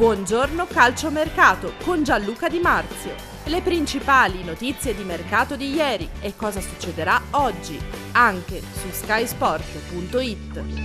Buongiorno calciomercato con Gianluca Di Marzio. Le principali notizie di mercato di ieri e cosa succederà oggi, anche su skysport.it.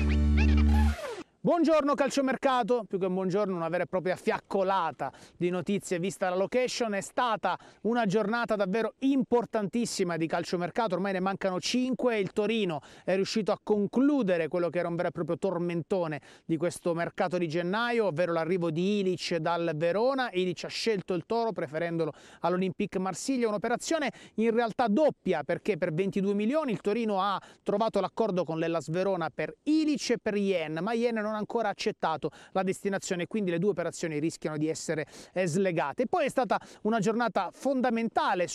Buongiorno calciomercato, più che un buongiorno una vera e propria fiaccolata di notizie vista la location. È stata una giornata davvero importantissima di calciomercato, ormai ne mancano 5 e il Torino è riuscito a concludere quello che era un vero e proprio tormentone di questo mercato di gennaio, ovvero l'arrivo di Ilić dal Verona. Ilić ha scelto il Toro preferendolo all'Olympique Marsiglia, un'operazione in realtà doppia perché per 22 milioni il Torino ha trovato l'accordo con l'Hellas Verona per Ilić e per Jen, ma Jen non ha ancora accettato la destinazione, quindi le due operazioni rischiano di essere slegate. Poi è stata una giornata fondamentale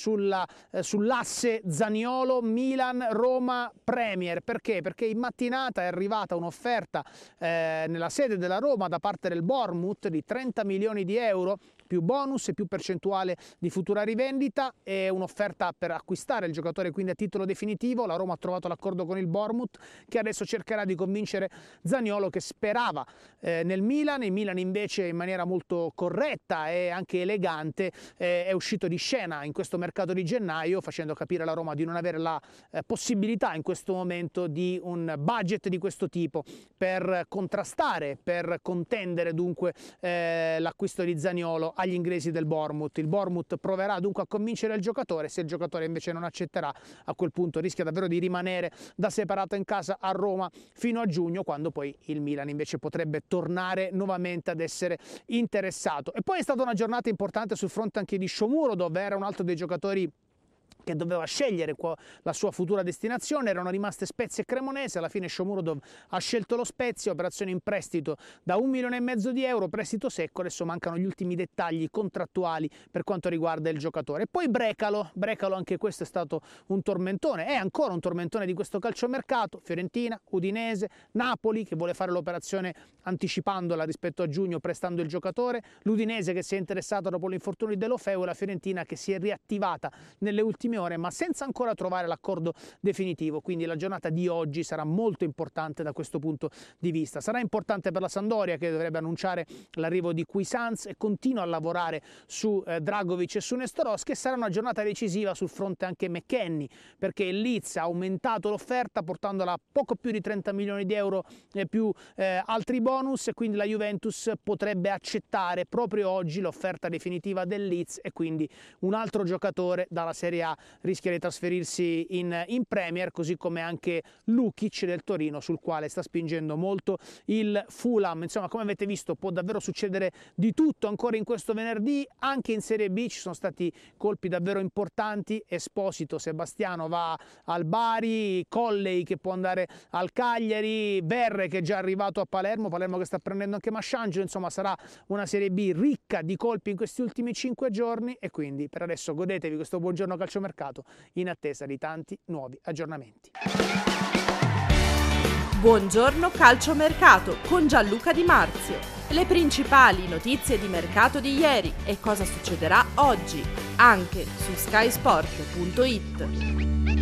sull'asse Zaniolo-Milan-Roma Premier. Perché? Perché in mattinata è arrivata un'offerta nella sede della Roma da parte del Bournemouth di 30 milioni di euro più bonus e più percentuale di futura rivendita. È un'offerta per acquistare il giocatore quindi a titolo definitivo. La Roma ha trovato l'accordo con il Bournemouth, che adesso cercherà di convincere Zaniolo, che sperava nel Milan. Il Milan invece in maniera molto corretta e anche elegante è uscito di scena in questo mercato di gennaio, facendo capire alla Roma di non avere la possibilità in questo momento di un budget di questo tipo per contrastare, per contendere dunque l'acquisto di Zaniolo agli inglesi del Bournemouth. Il Bournemouth proverà dunque a convincere il giocatore. Se il giocatore invece non accetterà, a quel punto rischia davvero di rimanere da separato in casa a Roma fino a giugno, quando poi il Milan invece potrebbe tornare nuovamente ad essere interessato. E poi è stata una giornata importante sul fronte anche di Shomurodov, dove era un altro dei giocatori che doveva scegliere la sua futura destinazione. Erano rimaste Spezia e Cremonese. Alla fine Shomurodov ha scelto lo Spezia, operazione in prestito da 1,5 milioni di euro, prestito secco. Adesso mancano gli ultimi dettagli contrattuali per quanto riguarda il giocatore. E poi Brecalo, anche questo è stato un tormentone, è ancora un tormentone di questo calciomercato. Fiorentina, Udinese, Napoli che vuole fare l'operazione anticipandola rispetto a giugno, prestando il giocatore, l'Udinese che si è interessato dopo l'infortunio di Deulofeu e la Fiorentina che si è riattivata nelle ultime ore ma senza ancora trovare l'accordo definitivo. Quindi la giornata di oggi sarà molto importante da questo punto di vista. Sarà importante per la Sampdoria, che dovrebbe annunciare l'arrivo di Cuisance e continua a lavorare su Dragovic e su Nestorowski, e sarà una giornata decisiva sul fronte anche McKennie, perché il Leeds ha aumentato l'offerta portandola a poco più di 30 milioni di euro più altri bonus, e quindi la Juventus potrebbe accettare proprio oggi l'offerta definitiva del Leeds, e quindi un altro giocatore dalla Serie A rischia di trasferirsi in Premier, così come anche Lukic del Torino, sul quale sta spingendo molto il Fulham. Insomma, come avete visto, può davvero succedere di tutto ancora in questo venerdì. Anche in Serie B ci sono stati colpi davvero importanti. Esposito, Sebastiano va al Bari, Colley che può andare al Cagliari, Verre che è già arrivato a Palermo che sta prendendo anche Masciangelo. Insomma, sarà una Serie B ricca di colpi in questi ultimi 5 giorni, e quindi per adesso godetevi questo buongiorno calciomercato in attesa di tanti nuovi aggiornamenti. Buongiorno calciomercato con Gianluca Di Marzio. Le principali notizie di mercato di ieri e cosa succederà oggi, anche su skysport.it.